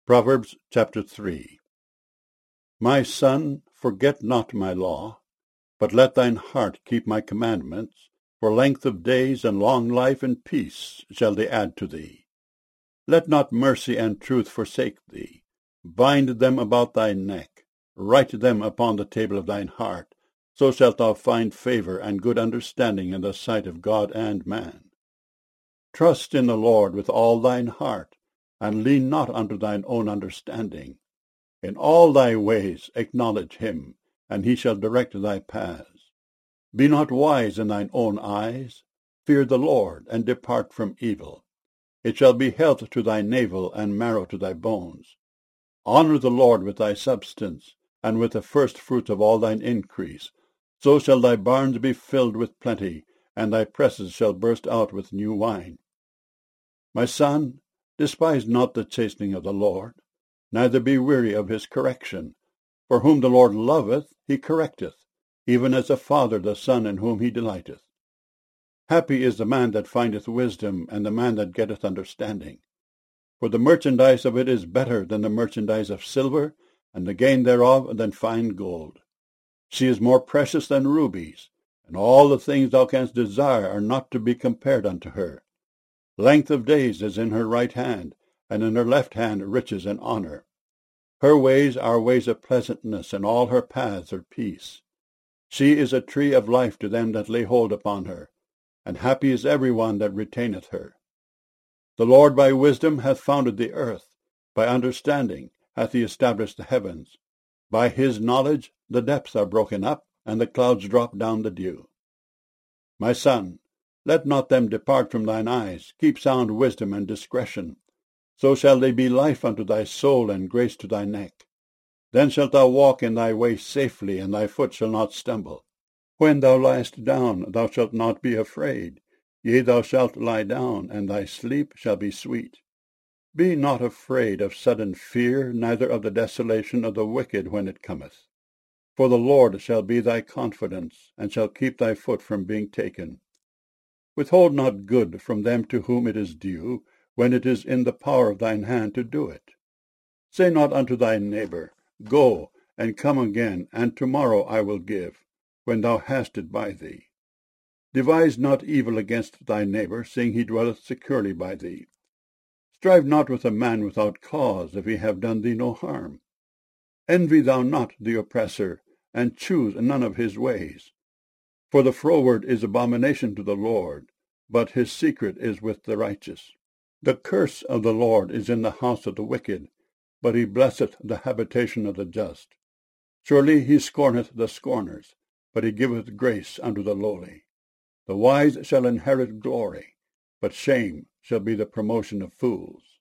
Proverbs chapter 3. My son, forget not my law, but let thine heart keep my commandments, for length of days and long life and peace shall they add to thee. Let not mercy and truth forsake thee. Bind them about thy neck, write them upon the table of thine heart, so shalt thou find favour and good understanding in the sight of God and man. Trust in the Lord with all thine heart, and lean not unto thine own understanding. In all thy ways acknowledge him, and he shall direct thy paths. Be not wise in thine own eyes. Fear the Lord, and depart from evil. It shall be health to thy navel, and marrow to thy bones. Honour the Lord with thy substance, and with the first fruits of all thine increase. So shall thy barns be filled with plenty, and thy presses shall burst out with new wine. My son, despise not the chastening of the Lord, neither be weary of his correction. For whom the Lord loveth, he correcteth, even as a father the son in whom he delighteth. Happy is the man that findeth wisdom, and the man that getteth understanding. For the merchandise of it is better than the merchandise of silver, and the gain thereof than fine gold. She is more precious than rubies, and all the things thou canst desire are not to be compared unto her. Length of days is in her right hand, and in her left hand riches and honour. Her ways are ways of pleasantness, and all her paths are peace. She is a tree of life to them that lay hold upon her, and happy is every one that retaineth her. The Lord by wisdom hath founded the earth, by understanding hath he established the heavens. By his knowledge the depths are broken up, and the clouds drop down the dew. My son, let not them depart from thine eyes. Keep sound wisdom and discretion. So shall they be life unto thy soul, and grace to thy neck. Then shalt thou walk in thy way safely, and thy foot shall not stumble. When thou liest down, thou shalt not be afraid. Yea, thou shalt lie down, and thy sleep shall be sweet. Be not afraid of sudden fear, neither of the desolation of the wicked when it cometh. For the Lord shall be thy confidence, and shall keep thy foot from being taken. Withhold not good from them to whom it is due, when it is in the power of thine hand to do it. Say not unto thy neighbour, Go, and come again, and tomorrow I will give, when thou hast it by thee. Devise not evil against thy neighbour, seeing he dwelleth securely by thee. Strive not with a man without cause, if he have done thee no harm. Envy thou not the oppressor, and choose none of his ways. For the froward is abomination to the Lord, but his secret is with the righteous. The curse of the Lord is in the house of the wicked, but he blesseth the habitation of the just. Surely he scorneth the scorners, but he giveth grace unto the lowly. The wise shall inherit glory, but shame shall be the promotion of fools.